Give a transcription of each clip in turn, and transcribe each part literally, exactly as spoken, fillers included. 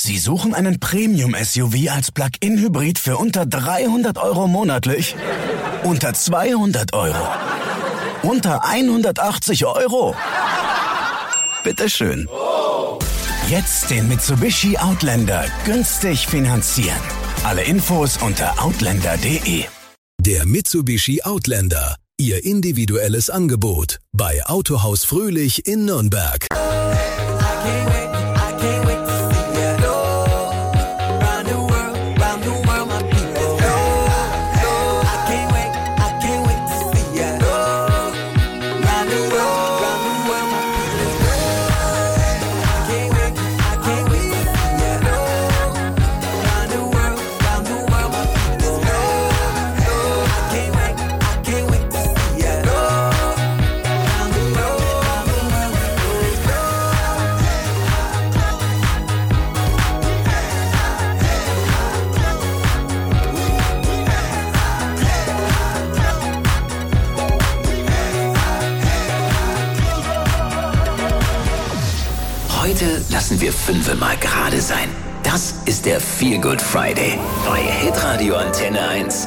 Sie suchen einen Premium-S U V als Plug-in-Hybrid für unter dreihundert Euro monatlich? Unter zweihundert Euro? Unter hundertachtzig Euro? Bitteschön. Jetzt den Mitsubishi Outlander günstig finanzieren. Alle Infos unter outlander punkt de. Der Mitsubishi Outlander. Ihr individuelles Angebot bei Autohaus Fröhlich in Nürnberg. Heute lassen wir fünfe mal gerade sein. Das ist der Feel Good Friday bei Hitradio Antenne eins.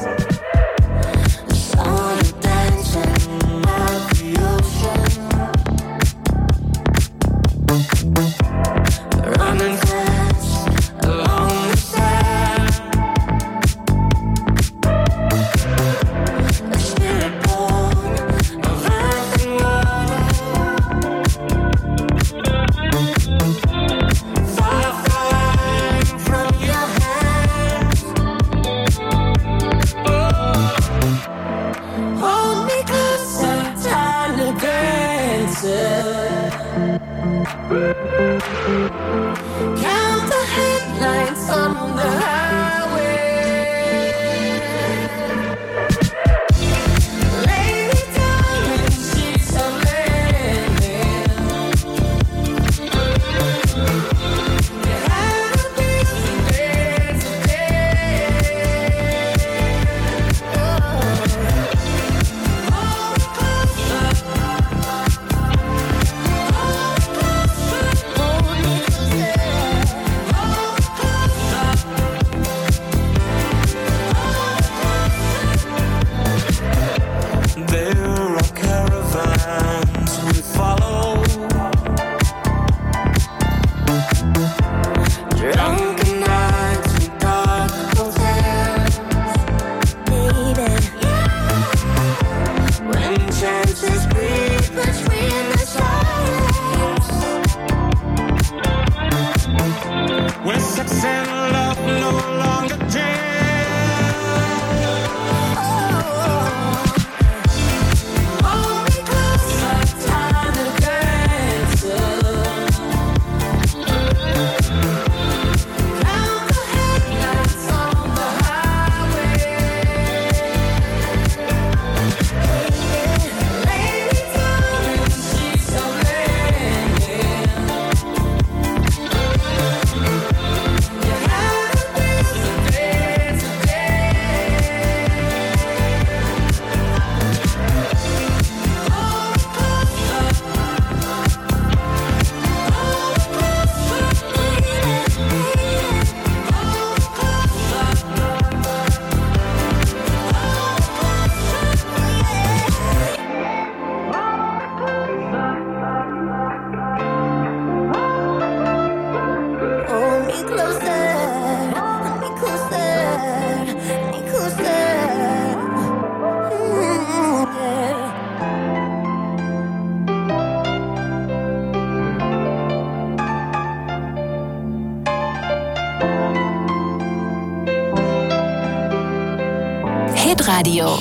Hitradio.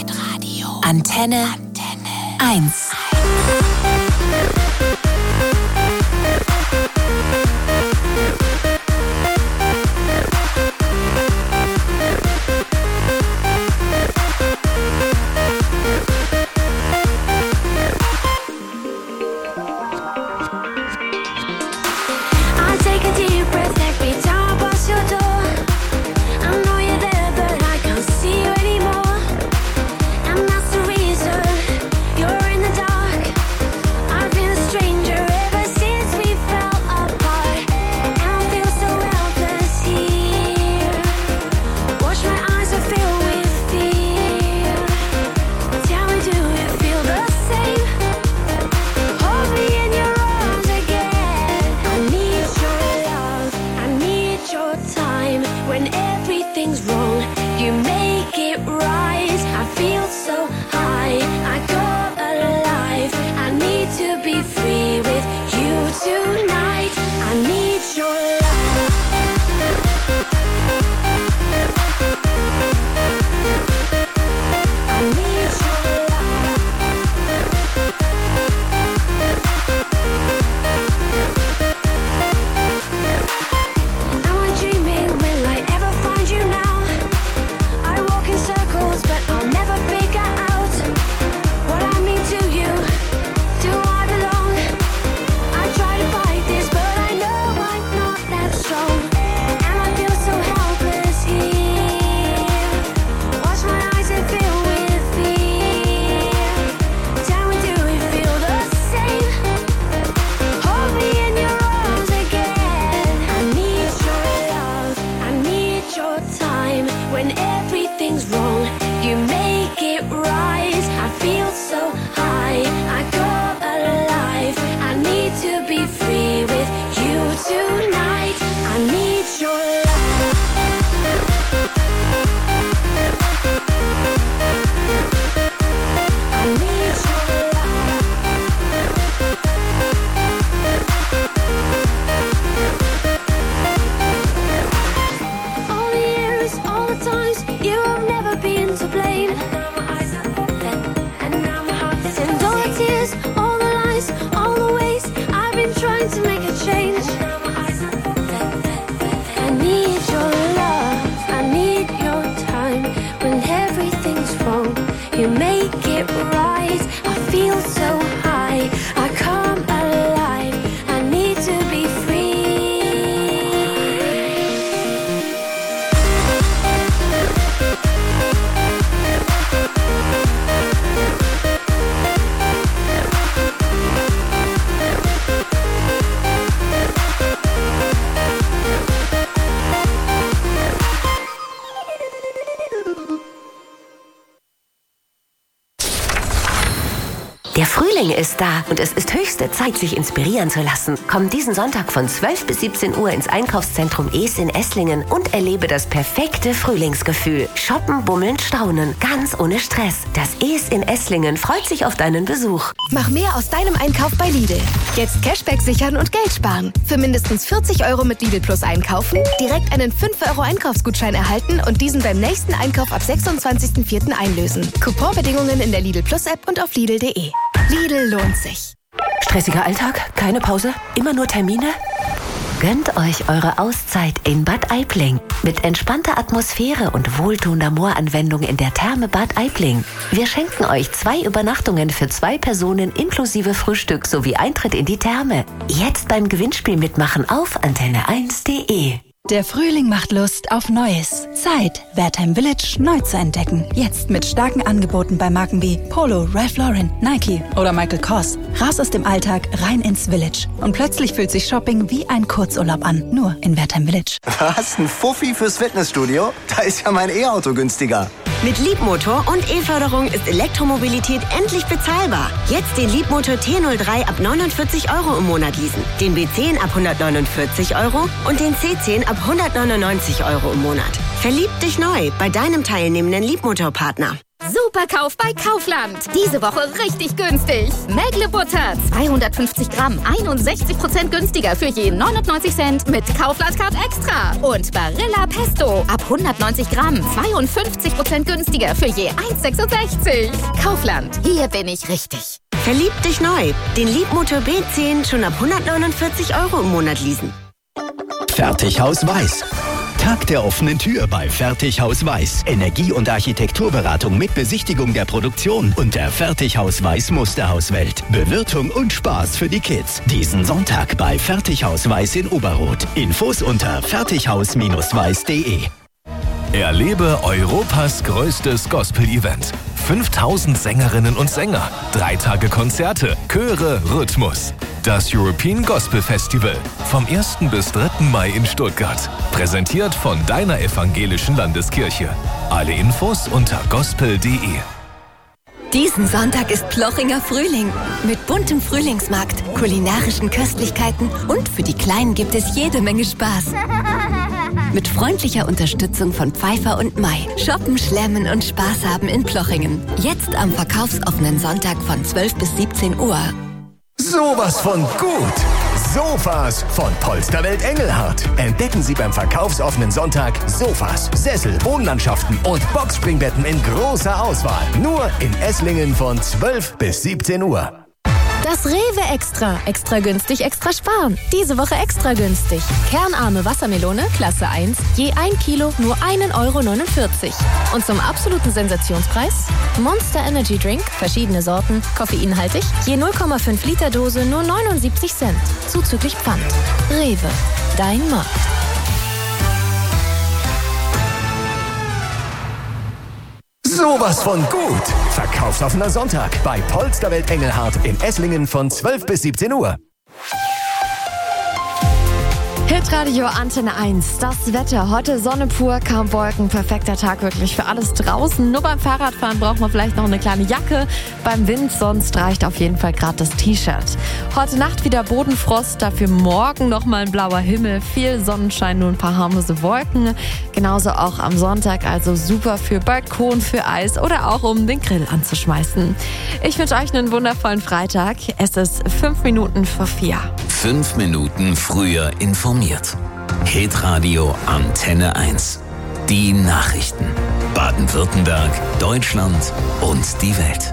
Antenne eins. Dark. Der Frühling ist da und es ist höchste Zeit, sich inspirieren zu lassen. Komm diesen Sonntag von zwölf bis siebzehn Uhr ins Einkaufszentrum Es in Esslingen und erlebe das perfekte Frühlingsgefühl. Shoppen, bummeln, staunen, ganz ohne Stress. Das Es in Esslingen freut sich auf deinen Besuch. Mach mehr aus deinem Einkauf bei Lidl. Jetzt Cashback sichern und Geld sparen. Für mindestens vierzig Euro mit Lidl Plus einkaufen, direkt einen fünf Euro Einkaufsgutschein erhalten und diesen beim nächsten Einkauf ab sechsundzwanzigsten vierten einlösen. Couponbedingungen in der Lidl Plus App und auf Lidl punkt de. Lidl lohnt sich. Stressiger Alltag? Keine Pause? Immer nur Termine? Gönnt euch eure Auszeit in Bad Aibling mit entspannter Atmosphäre und wohltuender Mooranwendung in der Therme Bad Aibling. Wir schenken euch zwei Übernachtungen für zwei Personen inklusive Frühstück sowie Eintritt in die Therme. Jetzt beim Gewinnspiel mitmachen auf antenne eins punkt de. Der Frühling macht Lust auf Neues. Zeit, Wertheim Village neu zu entdecken. Jetzt mit starken Angeboten bei Marken wie Polo, Ralph Lauren, Nike oder Michael Kors. Raus aus dem Alltag, rein ins Village. Und plötzlich fühlt sich Shopping wie ein Kurzurlaub an. Nur in Wertheim Village. Was? Ein Fuffi fürs Fitnessstudio? Da ist ja mein E-Auto günstiger. Mit Leapmotor und E-Förderung ist Elektromobilität endlich bezahlbar. Jetzt den Leapmotor T null drei ab neunundvierzig Euro im Monat leasen, den B zehn ab hundertneunundvierzig Euro und den C zehn ab hundertneunundneunzig Euro im Monat. Verlieb dich neu bei deinem teilnehmenden Leapmotor-Partner. Superkauf bei Kaufland. Diese Woche richtig günstig. Mägle Butter zweihundertfünfzig Gramm, einundsechzig Prozent günstiger für je neunundneunzig Cent mit Kaufland Card Extra. Und Barilla Pesto ab hundertneunzig Gramm, zweiundfünfzig Prozent günstiger für je eins Komma sechsundsechzig. Kaufland, hier bin ich richtig. Verlieb dich neu. Den Leapmotor B zehn schon ab hundertneunundvierzig Euro im Monat leasen. Fertighaus Weiß. Tag der offenen Tür bei Fertighaus Weiß. Energie- und Architekturberatung mit Besichtigung der Produktion und der Fertighaus Weiß Musterhauswelt. Bewirtung und Spaß für die Kids. Diesen Sonntag bei Fertighaus Weiß in Oberroth. Infos unter fertighaus Bindestrich weiß punkt de. Erlebe Europas größtes Gospel-Event. fünftausend Sängerinnen und Sänger, drei Tage Konzerte, Chöre, Rhythmus. Das European Gospel Festival vom ersten bis dritten Mai in Stuttgart. Präsentiert von deiner evangelischen Landeskirche. Alle Infos unter gospel punkt de. Diesen Sonntag ist Plochinger Frühling. Mit buntem Frühlingsmarkt, kulinarischen Köstlichkeiten und für die Kleinen gibt es jede Menge Spaß. Mit freundlicher Unterstützung von Pfeiffer und Mai. Shoppen, schlemmen und Spaß haben in Plochingen. Jetzt am verkaufsoffenen Sonntag von zwölf bis siebzehn Uhr. Sowas von gut! Sofas von Polsterwelt Engelhardt. Entdecken Sie beim verkaufsoffenen Sonntag Sofas, Sessel, Wohnlandschaften und Boxspringbetten in großer Auswahl. Nur in Esslingen von zwölf bis siebzehn Uhr. Das Rewe Extra. Extra günstig, extra sparen. Diese Woche extra günstig. Kernarme Wassermelone, Klasse eins, je ein Kilo, nur ein Euro neunundvierzig. Und zum absoluten Sensationspreis Monster Energy Drink, verschiedene Sorten, koffeinhaltig, je null Komma fünf Liter Dose, nur neunundsiebzig Cent. Zuzüglich Pfand. Rewe, dein Markt. Sowas von gut! Verkaufsoffener Sonntag bei Polsterwelt Engelhardt in Esslingen von zwölf bis siebzehn Uhr. Hitradio Antenne eins. Das Wetter. Heute Sonne pur, kaum Wolken. Perfekter Tag wirklich für alles draußen. Nur beim Fahrradfahren braucht man vielleicht noch eine kleine Jacke. Beim Wind sonst reicht auf jeden Fall gerade das T-Shirt. Heute Nacht wieder Bodenfrost. Dafür morgen nochmal ein blauer Himmel. Viel Sonnenschein, nur ein paar harmlose Wolken. Genauso auch am Sonntag. Also super für Balkon, für Eis oder auch um den Grill anzuschmeißen. Ich wünsche euch einen wundervollen Freitag. Es ist fünf Minuten vor vier. Fünf Minuten früher informiert. Hitradio Antenne eins. Die Nachrichten. Baden-Württemberg, Deutschland und die Welt.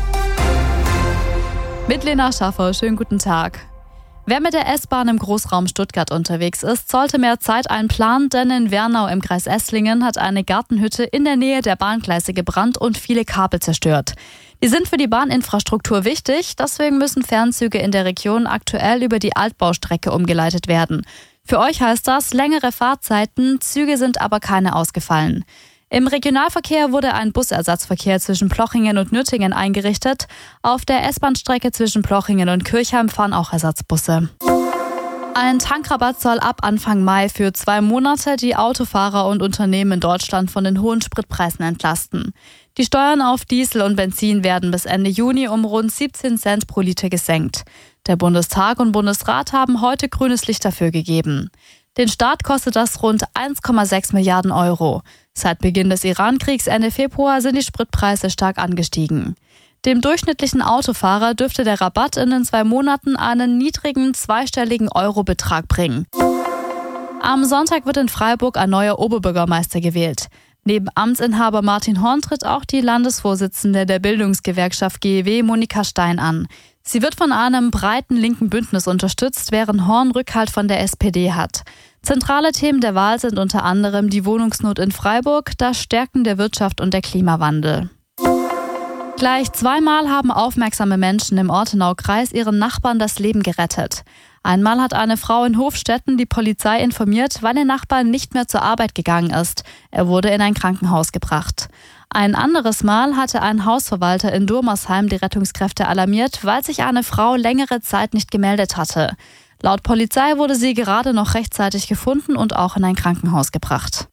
Mit Lena Schaffer, schönen guten Tag. Wer mit der S-Bahn im Großraum Stuttgart unterwegs ist, sollte mehr Zeit einplanen, denn in Wernau im Kreis Esslingen hat eine Gartenhütte in der Nähe der Bahngleise gebrannt und viele Kabel zerstört. Die sind für die Bahninfrastruktur wichtig, deswegen müssen Fernzüge in der Region aktuell über die Altbaustrecke umgeleitet werden. Für euch heißt das längere Fahrzeiten, Züge sind aber keine ausgefallen. Im Regionalverkehr wurde ein Busersatzverkehr zwischen Plochingen und Nürtingen eingerichtet. Auf der S-Bahn-Strecke zwischen Plochingen und Kirchheim fahren auch Ersatzbusse. Ein Tankrabatt soll ab Anfang Mai für zwei Monate die Autofahrer und Unternehmen in Deutschland von den hohen Spritpreisen entlasten. Die Steuern auf Diesel und Benzin werden bis Ende Juni um rund siebzehn Cent pro Liter gesenkt. Der Bundestag und Bundesrat haben heute grünes Licht dafür gegeben. Den Staat kostet das rund eins Komma sechs Milliarden Euro. Seit Beginn des Iran-Kriegs Ende Februar sind die Spritpreise stark angestiegen. Dem durchschnittlichen Autofahrer dürfte der Rabatt in den zwei Monaten einen niedrigen zweistelligen Eurobetrag bringen. Am Sonntag wird in Freiburg ein neuer Oberbürgermeister gewählt. Neben Amtsinhaber Martin Horn tritt auch die Landesvorsitzende der Bildungsgewerkschaft G E W, Monika Stein, an. Sie wird von einem breiten linken Bündnis unterstützt, während Horn Rückhalt von der S P D hat. Zentrale Themen der Wahl sind unter anderem die Wohnungsnot in Freiburg, das Stärken der Wirtschaft und der Klimawandel. Gleich zweimal haben aufmerksame Menschen im Ortenaukreis ihren Nachbarn das Leben gerettet. Einmal hat eine Frau in Hofstetten die Polizei informiert, weil ihr Nachbar nicht mehr zur Arbeit gegangen ist. Er wurde in ein Krankenhaus gebracht. Ein anderes Mal hatte ein Hausverwalter in Durmersheim die Rettungskräfte alarmiert, weil sich eine Frau längere Zeit nicht gemeldet hatte. Laut Polizei wurde sie gerade noch rechtzeitig gefunden und auch in ein Krankenhaus gebracht.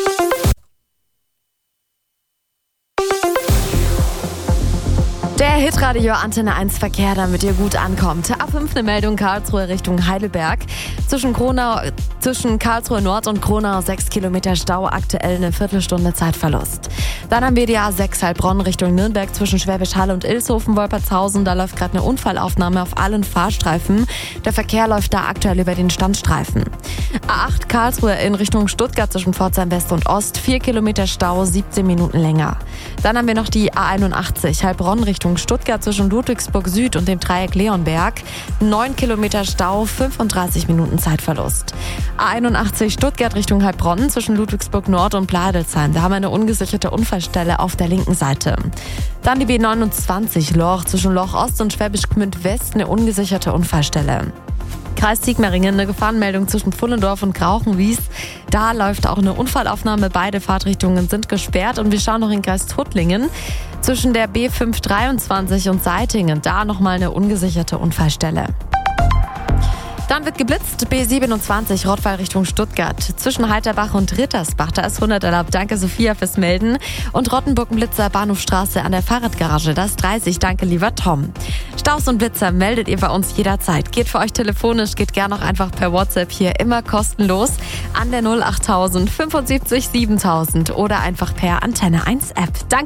Der Hitradio Antenne eins Verkehr, damit ihr gut ankommt. A fünf eine Meldung Karlsruhe Richtung Heidelberg. Zwischen Kronau, zwischen Karlsruhe Nord und Kronau sechs Kilometer Stau, aktuell eine Viertelstunde Zeitverlust. Dann haben wir die A sechs Heilbronn Richtung Nürnberg zwischen Schwäbisch Hall und Ilshofen-Wolpertshausen. Da läuft gerade eine Unfallaufnahme auf allen Fahrstreifen. Der Verkehr läuft da aktuell über den Standstreifen. A acht Karlsruhe in Richtung Stuttgart zwischen Pforzheim West und Ost. vier Kilometer Stau, siebzehn Minuten länger. Dann haben wir noch die A einundachtzig Heilbronn Richtung Stuttgart zwischen Ludwigsburg Süd und dem Dreieck Leonberg. neun Kilometer Stau, fünfunddreißig Minuten Zeitverlust. A einundachtzig Stuttgart Richtung Heilbronn zwischen Ludwigsburg Nord und Bladelsheim. Da haben wir eine ungesicherte Unfallstelle auf der linken Seite. Dann die B neunundzwanzig Lorch zwischen Loch Ost und Schwäbisch Gmünd West, eine ungesicherte Unfallstelle. Kreis Sigmaringen, eine Gefahrenmeldung zwischen Pfullendorf und Grauchenwies. Da läuft auch eine Unfallaufnahme. Beide Fahrtrichtungen sind gesperrt. Und wir schauen noch in Kreis Tuttlingen. Zwischen der B fünf dreiundzwanzig und Seitingen. Da nochmal eine ungesicherte Unfallstelle. Dann wird geblitzt, B siebenundzwanzig, Rottweil Richtung Stuttgart. Zwischen Heiterbach und Rittersbach, da ist hundert erlaubt. Danke Sophia fürs Melden. Und Rottenburg-Blitzer, Bahnhofstraße an der Fahrradgarage, das ist dreißig. Danke lieber Tom. Staus und Blitzer meldet ihr bei uns jederzeit. Geht für euch telefonisch, geht gerne auch einfach per WhatsApp hier, immer kostenlos an der null achttausend fünfundsiebzig siebentausend oder einfach per Antenne eins App. Danke.